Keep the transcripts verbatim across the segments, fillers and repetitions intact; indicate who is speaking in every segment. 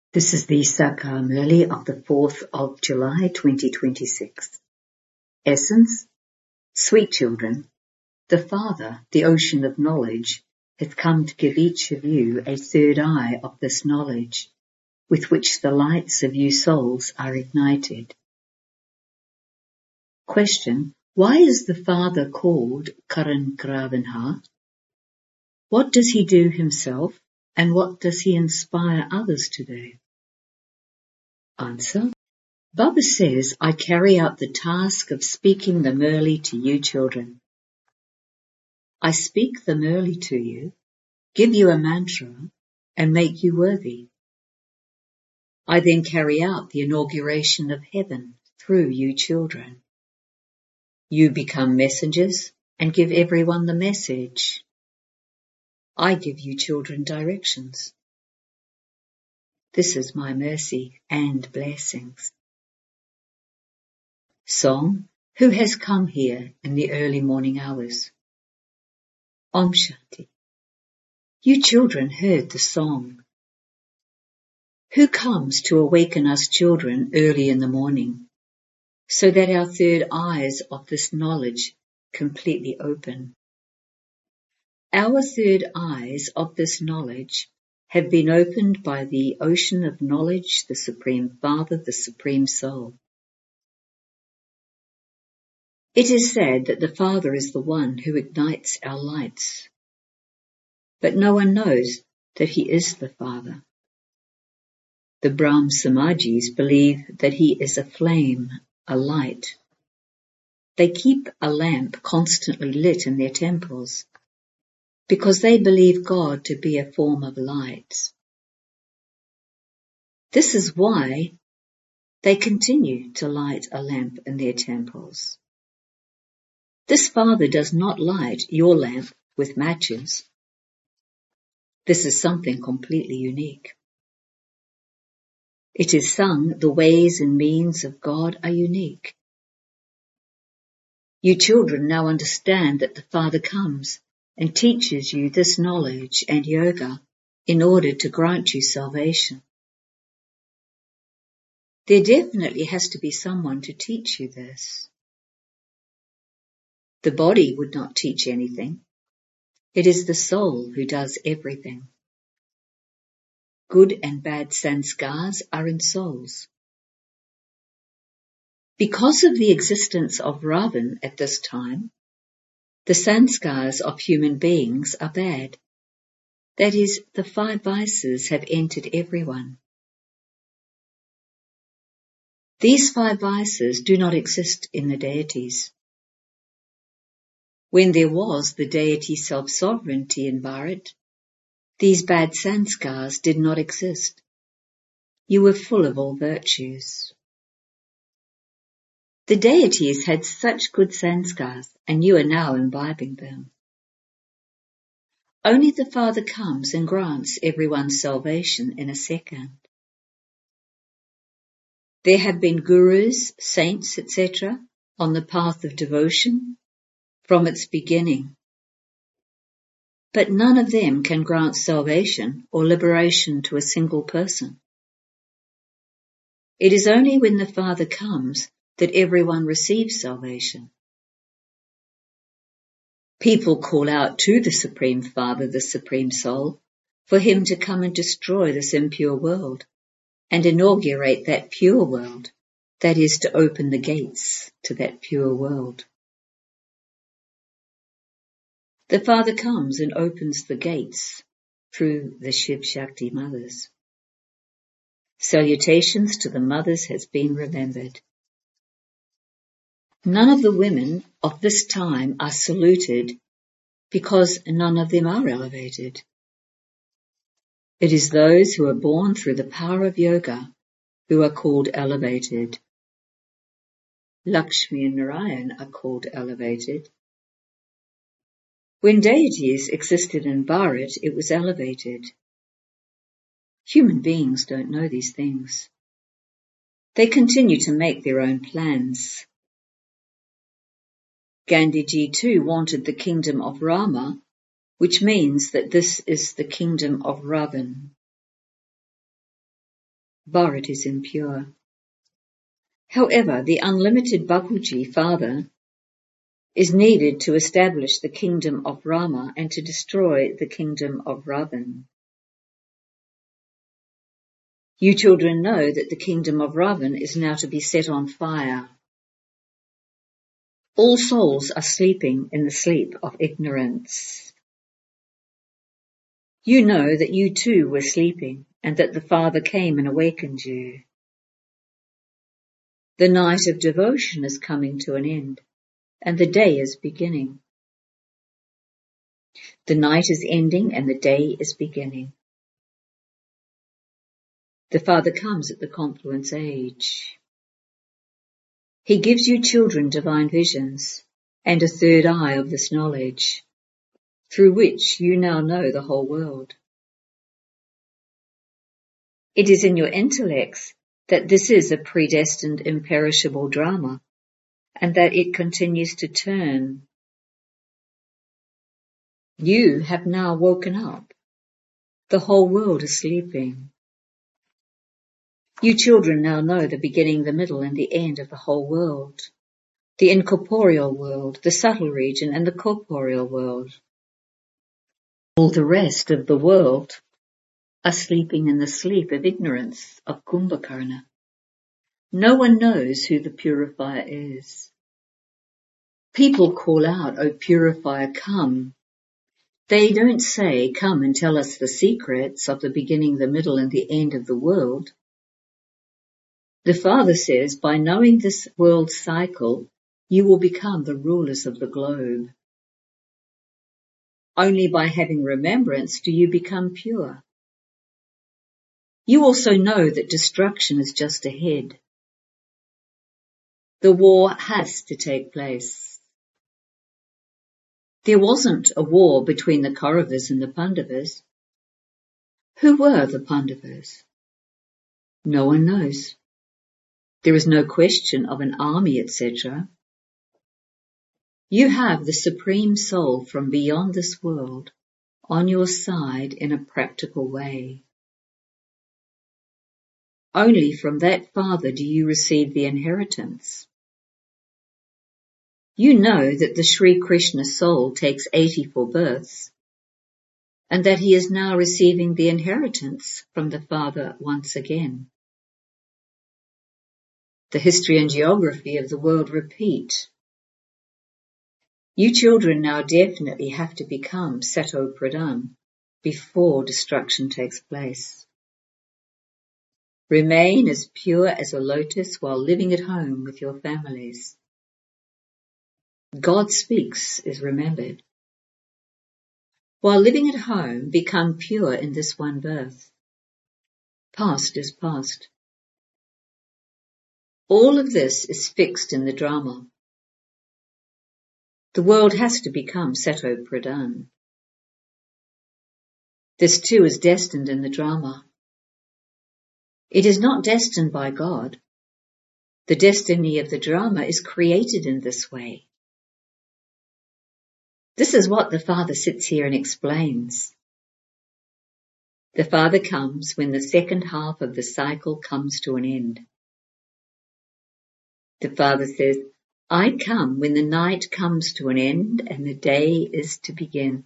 Speaker 1: This is the Sakar Murli of the fourth of July twenty twenty-six. Essence: Sweet children, the Father, the ocean of knowledge, hath come to give each of you a third eye of this knowledge, with which the lights of you souls are ignited. Question: Why is the Father called Karan Gravenha? What does he do himself, and what does he inspire others to do? Answer: Baba says, I carry out the task of speaking the Murli to you children. I speak the Murli to you, give you a mantra, and make you worthy. I then carry out the inauguration of heaven through you children. You become messengers and give everyone the message. I give you children directions. This is my mercy and blessings. Song: Who has come here in the early morning hours? Om Shanti. You children heard the song. Who comes to awaken us children early in the morning, so that our third eyes of this knowledge completely open? Our third eyes of this knowledge have been opened by the ocean of knowledge, the Supreme Father, the Supreme Soul. It is said that the Father is the one who ignites our lights, but no one knows that he is the Father. The Brahm Samajis believe that he is a flame, a light. They keep a lamp constantly lit in their temples because they believe God to be a form of light. This is why they continue to light a lamp in their temples. This Father does not light your lamp with matches. This is something completely unique. It is sung, the ways and means of God are unique. You children now understand that the Father comes and teaches you this knowledge and yoga in order to grant you salvation. There definitely has to be someone to teach you this. The body would not teach anything. It is the soul who does everything. Good and bad sanskars are in souls. Because of the existence of Ravan at this time, the sanskars of human beings are bad. That is, the five vices have entered everyone. These five vices do not exist in the deities. When there was the deity self-sovereignty in Bharat, these bad sanskars did not exist. You were full of all virtues. The deities had such good sanskars, and you are now imbibing them. Only the Father comes and grants everyone salvation in a second. There have been gurus, saints, et cetera on the path of devotion from its beginning. But none of them can grant salvation or liberation to a single person. It is only when the Father comes that everyone receives salvation. People call out to the Supreme Father, the Supreme Soul, for him to come and destroy this impure world and inaugurate that pure world, that is, to open the gates to that pure world. The Father comes and opens the gates through the Shiv Shakti mothers. Salutations to the mothers has been remembered. None of the women of this time are saluted because none of them are elevated. It is those who are born through the power of yoga who are called elevated. Lakshmi and Narayan are called elevated. When deities existed in Bharat, it was elevated. Human beings don't know these things. They continue to make their own plans. Gandhiji too wanted the kingdom of Rama, which means that this is the kingdom of Ravan. Bharat is impure. However, the unlimited Bapuji, father, is needed to establish the kingdom of Rama and to destroy the kingdom of Ravan. You children know that the kingdom of Ravan is now to be set on fire. All souls are sleeping in the sleep of ignorance. You know that you too were sleeping and that the Father came and awakened you. The night of devotion is coming to an end and the day is beginning. The night is ending and the day is beginning. The Father comes at the confluence age. He gives you children divine visions and a third eye of this knowledge, through which you now know the whole world. It is in your intellects that this is a predestined imperishable drama and that it continues to turn. You have now woken up. The whole world is sleeping. You children now know the beginning, the middle, and the end of the whole world, the incorporeal world, the subtle region, and the corporeal world. All the rest of the world are sleeping in the sleep of ignorance of Kumbhakarna. No one knows who the purifier is. People call out, "O purifier, come." They don't say, "Come and tell us the secrets of the beginning, the middle, and the end of the world." The Father says, by knowing this world cycle, you will become the rulers of the globe. Only by having remembrance do you become pure. You also know that destruction is just ahead. The war has to take place. There wasn't a war between the Kauravas and the Pandavas. Who were the Pandavas? No one knows. There is no question of an army, et cetera. You have the Supreme Soul from beyond this world on your side in a practical way. Only from that Father do you receive the inheritance. You know that the Sri Krishna soul takes eighty-four births and that he is now receiving the inheritance from the Father once again. The history and geography of the world repeat. You children now definitely have to become Sato Pradhan before destruction takes place. Remain as pure as a lotus while living at home with your families. God speaks is remembered. While living at home, become pure in this one birth. Past is past. All of this is fixed in the drama. The world has to become Sato Pradhan. This too is destined in the drama. It is not destined by God. The destiny of the drama is created in this way. This is what the Father sits here and explains. The Father comes when the second half of the cycle comes to an end. The Father says, I come when the night comes to an end and the day is to begin.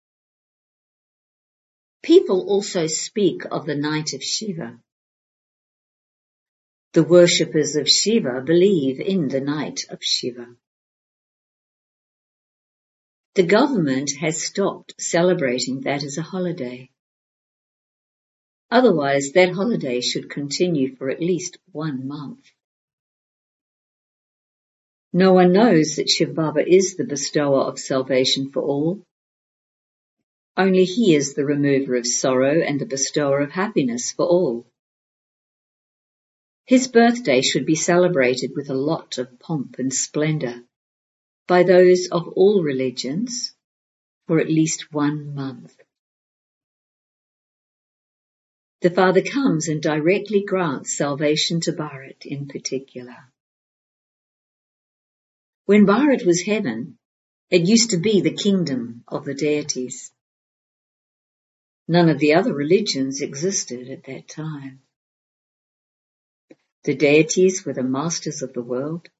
Speaker 1: People also speak of the night of Shiva. The worshippers of Shiva believe in the night of Shiva. The government has stopped celebrating that as a holiday. Otherwise, that holiday should continue for at least one month. No one knows that Shiv Baba is the bestower of salvation for all. Only he is the remover of sorrow and the bestower of happiness for all. His birthday should be celebrated with a lot of pomp and splendor by those of all religions for at least one month. The Father comes and directly grants salvation to Bharat in particular. When Bharat was heaven, it used to be the kingdom of the deities. None of the other religions existed at that time. The deities were the masters of the world.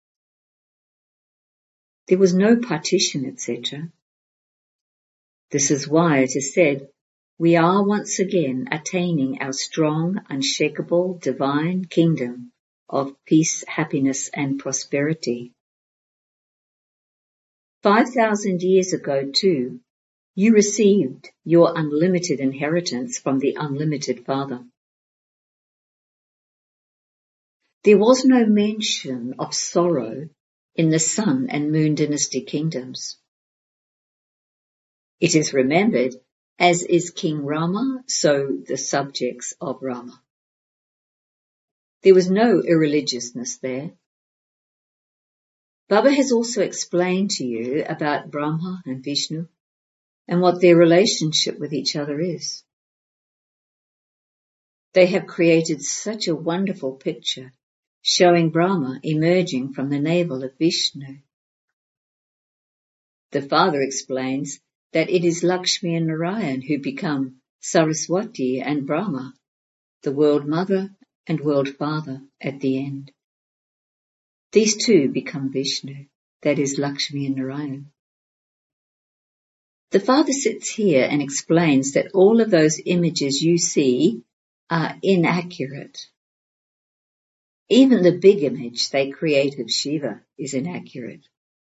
Speaker 1: There was no partition, et cetera. This is why it is said, we are once again attaining our strong, unshakable, divine kingdom of peace, happiness, and prosperity. Five thousand years ago, too, you received your unlimited inheritance from the unlimited Father. There was no mention of sorrow in the Sun and Moon dynasty kingdoms. It is remembered, as is King Rama, so the subjects of Rama. There was no irreligiousness there. Baba has also explained to you about Brahma and Vishnu and what their relationship with each other is. They have created such a wonderful picture showing Brahma emerging from the navel of Vishnu. The Father explains that it is Lakshmi and Narayan who become Saraswati and Brahma, the World Mother and World Father at the end. These two become Vishnu, that is Lakshmi and Narayan. The Father sits here and explains that all of those images you see are inaccurate. Even the big image they create of Shiva is inaccurate.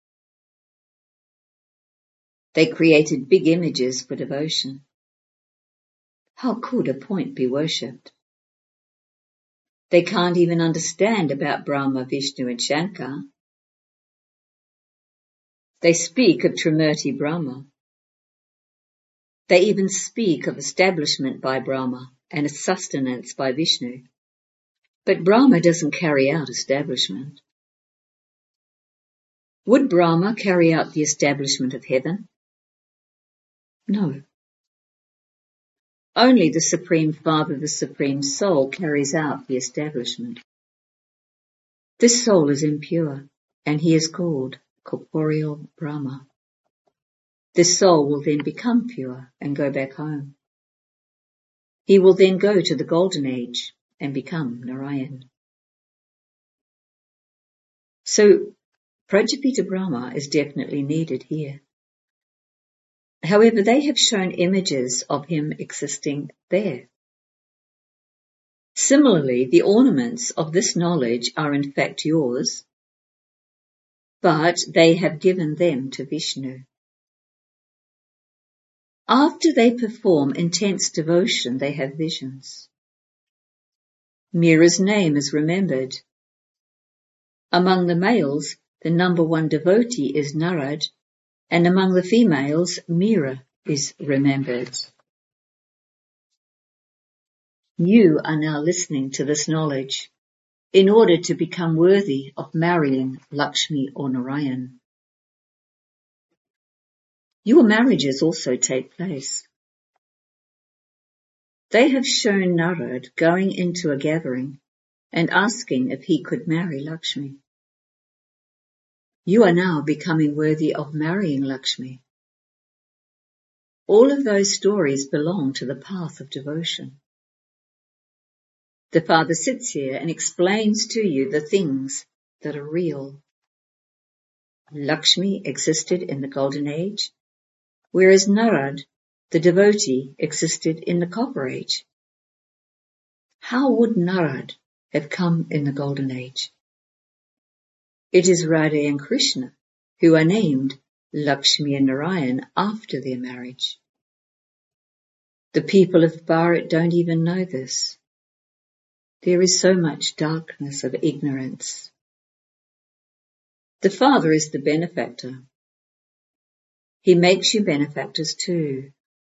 Speaker 1: They created big images for devotion. How could a point be worshipped? They can't even understand about Brahma, Vishnu and Shankar. They speak of Trimurti Brahma. They even speak of establishment by Brahma and sustenance by Vishnu. But Brahma doesn't carry out establishment. Would Brahma carry out the establishment of heaven? No. Only the Supreme Father, the Supreme Soul, carries out the establishment. This soul is impure, and he is called corporeal Brahma. This soul will then become pure and go back home. He will then go to the Golden Age and become Narayan. So, Prajapita Brahma is definitely needed here. However, they have shown images of him existing there. Similarly, the ornaments of this knowledge are in fact yours, but they have given them to Vishnu. After they perform intense devotion, they have visions. Mira's name is remembered. Among the males, the number one devotee is Narad, and among the females, Mira is remembered. You are now listening to this knowledge in order to become worthy of marrying Lakshmi or Narayan. Your marriages also take place. They have shown Narad going into a gathering and asking if he could marry Lakshmi. You are now becoming worthy of marrying Lakshmi. All of those stories belong to the path of devotion. The Father sits here and explains to you the things that are real. Lakshmi existed in the Golden Age, whereas Narad, the devotee, existed in the Copper Age. How would Narad have come in the Golden Age? It is Radha and Krishna who are named Lakshmi and Narayan after their marriage. The people of Bharat don't even know this. There is so much darkness of ignorance. The Father is the benefactor. He makes you benefactors too.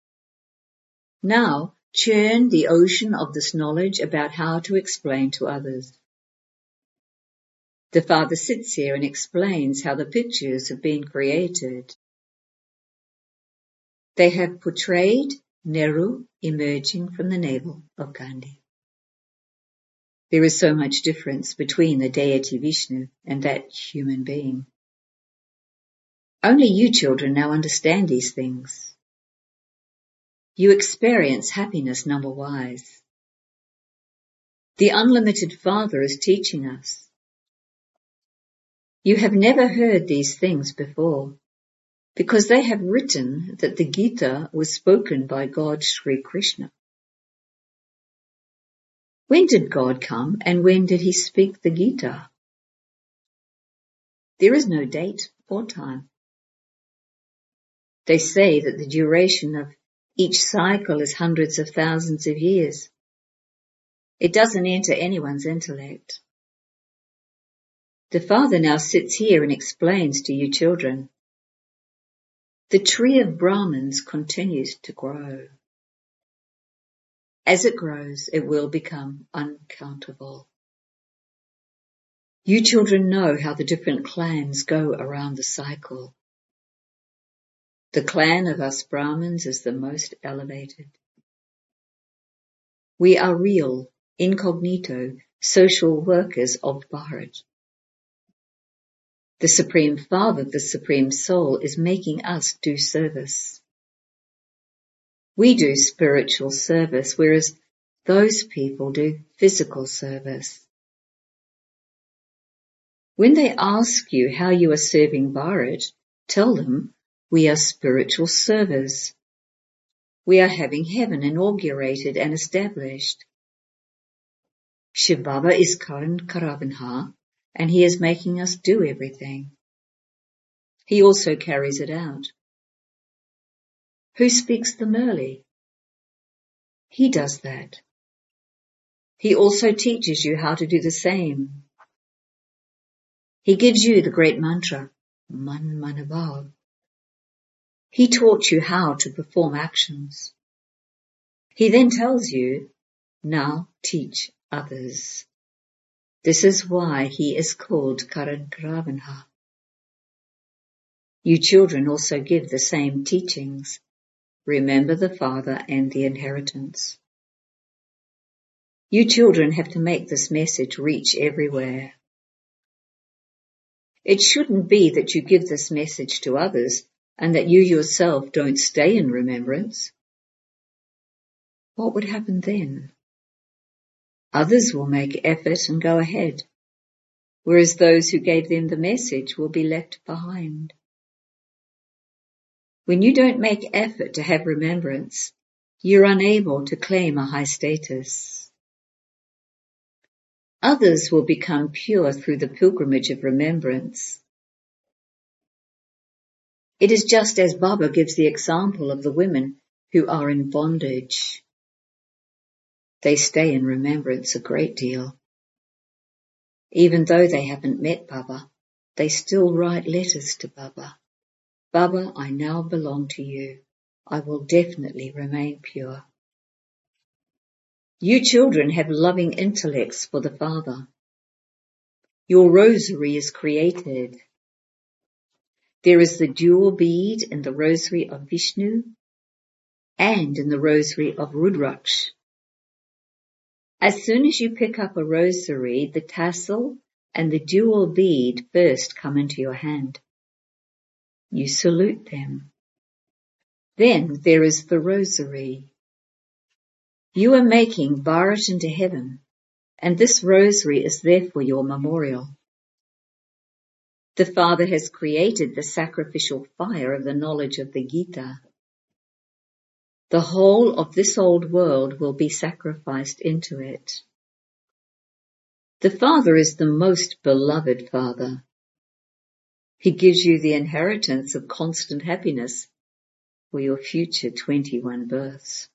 Speaker 1: Now, churn the ocean of this knowledge about how to explain to others. The Father sits here and explains how the pictures have been created. They have portrayed Nehru emerging from the navel of Gandhi. There is so much difference between the deity Vishnu and that human being. Only you children now understand these things. You experience happiness number-wise. The unlimited Father is teaching us. You have never heard these things before, because they have written that the Gita was spoken by God Sri Krishna. When did God come and when did he speak the Gita? There is no date or time. They say that the duration of each cycle is hundreds of thousands of years. It doesn't enter anyone's intellect. The Father now sits here and explains to you children. The tree of Brahmins continues to grow. As it grows, it will become uncountable. You children know how the different clans go around the cycle. The clan of us Brahmins is the most elevated. We are real, incognito, social workers of Bharat. The Supreme Father, the Supreme Soul, is making us do service. We do spiritual service, whereas those people do physical service. When they ask you how you are serving Bharat, tell them we are spiritual servers. We are having heaven inaugurated and established. Shiv Baba is Karan Karavanha, and he is making us do everything. He also carries it out. Who speaks the Murli? He does that. He also teaches you how to do the same. He gives you the great mantra, Man Manabhav. He taught you how to perform actions. He then tells you, now teach others. This is why he is called Karan Karavanha. You children also give the same teachings. Remember the Father and the inheritance. You children have to make this message reach everywhere. It shouldn't be that you give this message to others and that you yourself don't stay in remembrance. What would happen then? Others will make effort and go ahead, whereas those who gave them the message will be left behind. When you don't make effort to have remembrance, you're unable to claim a high status. Others will become pure through the pilgrimage of remembrance. It is just as Baba gives the example of the women who are in bondage. They stay in remembrance a great deal. Even though they haven't met Baba, they still write letters to Baba. Baba, I now belong to you. I will definitely remain pure. You children have loving intellects for the Father. Your rosary is created. There is the jewel bead in the rosary of Vishnu and in the rosary of Rudraksh. As soon as you pick up a rosary, the tassel and the jewel bead first come into your hand. You salute them. Then there is the rosary. You are making Bharat into heaven, and this rosary is therefore your memorial. The Father has created the sacrificial fire of the knowledge of the Gita. The whole of this old world will be sacrificed into it. The Father is the most beloved Father. He gives you the inheritance of constant happiness for your future twenty-one births.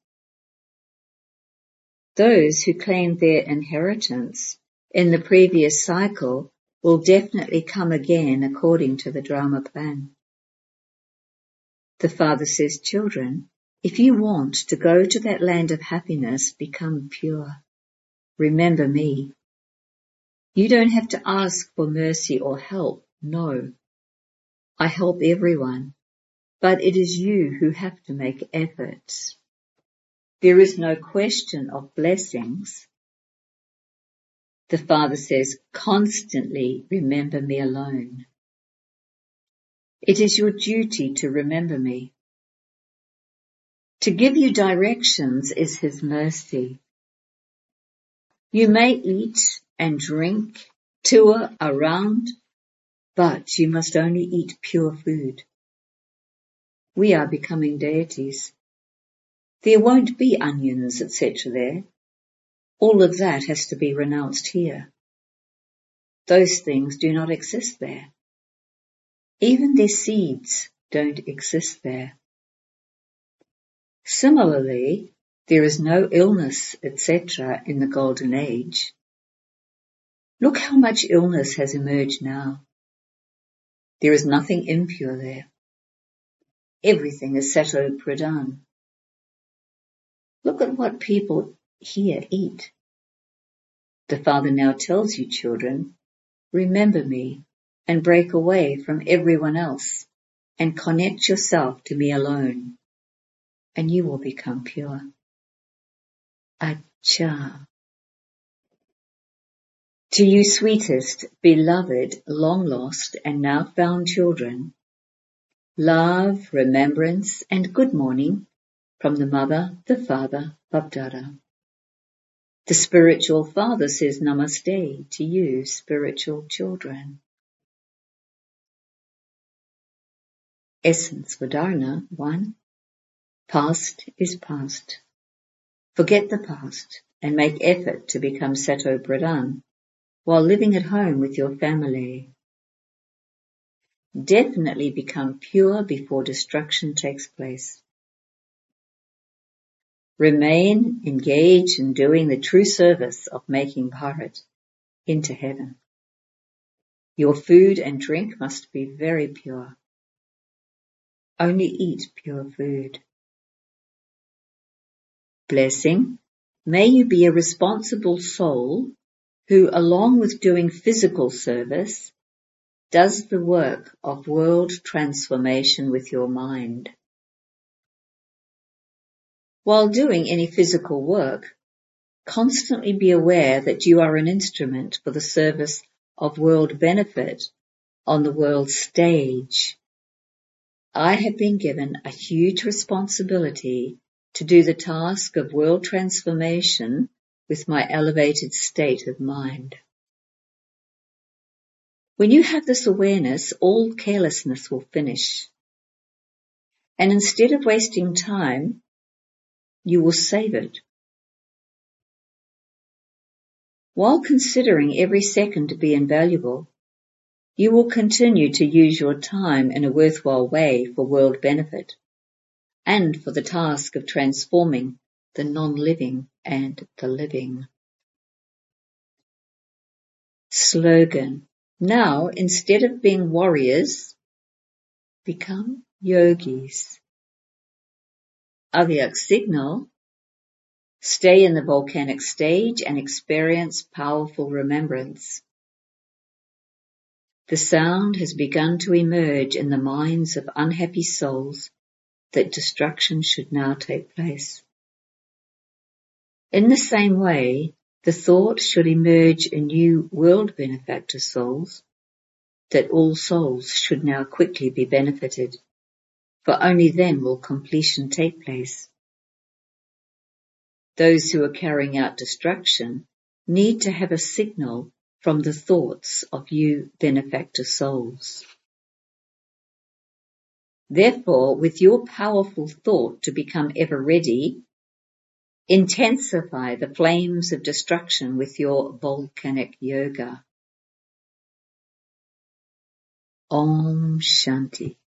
Speaker 1: Those who claimed their inheritance in the previous cycle will definitely come again according to the drama plan. The Father says, children, if you want to go to that land of happiness, become pure. Remember me. You don't have to ask for mercy or help. No. I help everyone, but it is you who have to make efforts. There is no question of blessings. The Father says, constantly remember me alone. It is your duty to remember me. To give you directions is His mercy. You may eat and drink, tour around, but you must only eat pure food. We are becoming deities. There won't be onions, et cetera there. All of that has to be renounced here. Those things do not exist there. Even their seeds don't exist there. Similarly, there is no illness, et cetera in the Golden Age. Look how much illness has emerged now. There is nothing impure there. Everything is Sato Pradhan. Look at what people here eat. The Father now tells you, children, remember me and break away from everyone else and connect yourself to me alone, and you will become pure. Acha. To you sweetest, beloved, long lost and now found children, love, remembrance and good morning from the Mother, the Father, Bapdada. The spiritual Father says Namaste to you spiritual children. Essence Vedana one. Past is past. Forget the past and make effort to become Sato Pradhan while living at home with your family. Definitely become pure before destruction takes place. Remain engaged in doing the true service of making Bharat into heaven. Your food and drink must be very pure. Only eat pure food. Blessing, may you be a responsible soul who, along with doing physical service, does the work of world transformation with your mind. While doing any physical work, constantly be aware that you are an instrument for the service of world benefit on the world stage. I have been given a huge responsibility to do the task of world transformation with my elevated state of mind. When you have this awareness, all carelessness will finish. And instead of wasting time, you will save it. While considering every second to be invaluable, you will continue to use your time in a worthwhile way for world benefit and for the task of transforming the non-living and the living. Slogan. Now, instead of being warriors, become yogis. Avyak signal. Stay in the volcanic stage and experience powerful remembrance. The sound has begun to emerge in the minds of unhappy souls that destruction should now take place. In the same way, the thought should emerge in you world benefactor souls that all souls should now quickly be benefited, for only then will completion take place. Those who are carrying out destruction need to have a signal from the thoughts of you benefactor souls. Therefore, with your powerful thought to become ever ready, intensify the flames of destruction with your volcanic yoga. Om Shanti.